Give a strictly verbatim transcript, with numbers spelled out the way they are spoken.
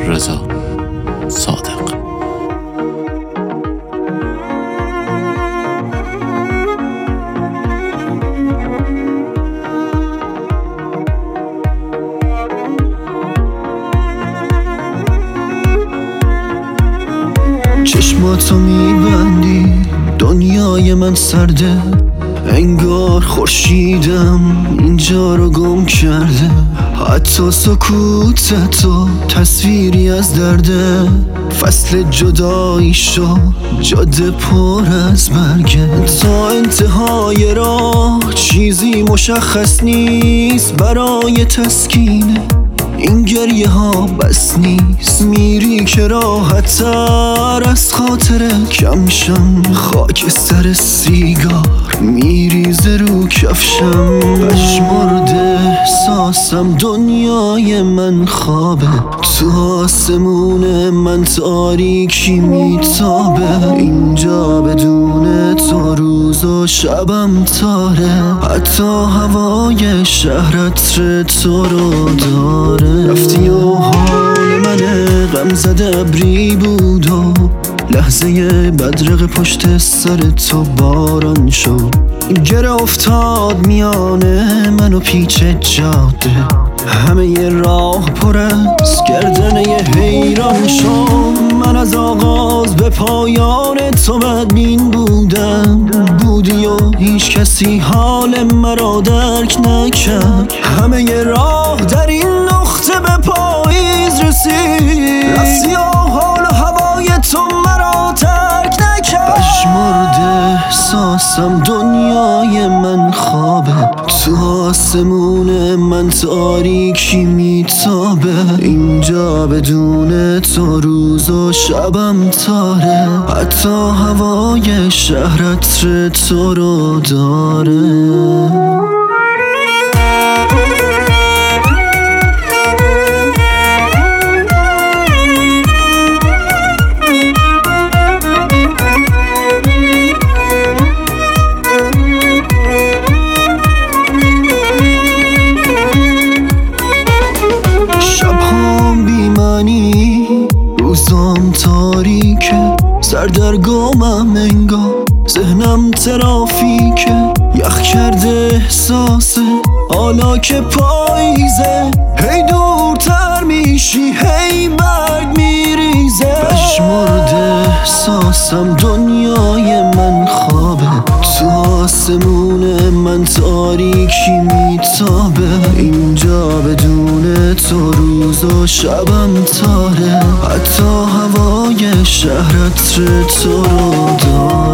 رضا صادق. چشماتو میبندی دنیای من سرده، انگار خورشیدم اینجا رو گم کرده. حتی سکوتتو تصویری از درده، فصل جدایی شو جاده پر از برگه. تا انتهای راه چیزی مشخص نیست برای تسکینه، این گریه ها بس نیست. میری که راحت تر از خاطر کمشم، خاک سر سیگار میریزه رو کفشم. پشمرده احساسم دنیای من خوابه، تو آسمون من تاریکی میتابه. اینجا بدون تو روز و شبم تاره، حتی هوای شهرت تو رو داره. رفتی و حال من غم زده ابری بود و لحظه بدرق پشت سر تو باران شد. گره افتاد میانه من و پیچ جاده، همه ی راه پر از گردنه ی حیران شد. من از آغاز به پایان تو بدبین بودم، بودی و هیچ کسی حال مرا درک نکرد. همه ی راه در این نقطه به پاییز رسید، رفتی و حال و هوای تو مرا ترک نکرد. پشمرده احساسم دنیای من خوابه، تو آسمون من تاریکی میتابه. اینجا بدون تو روز و شبم تاره، حتی هوای شهرت تو رو داره. روزام تاریکه، سردرگمم انگار ذهنم ترافیکه. یخ کرده احساسه حالا که پاییزه، هی دورتر میشی هی برگ میریزه. پشمرده احساسم دنیای من خوابه، تو آسمون من تاریکی میتابه. اینجا بدون تو روز و شبم تاره، حتی هوای شهرت تو رو داره.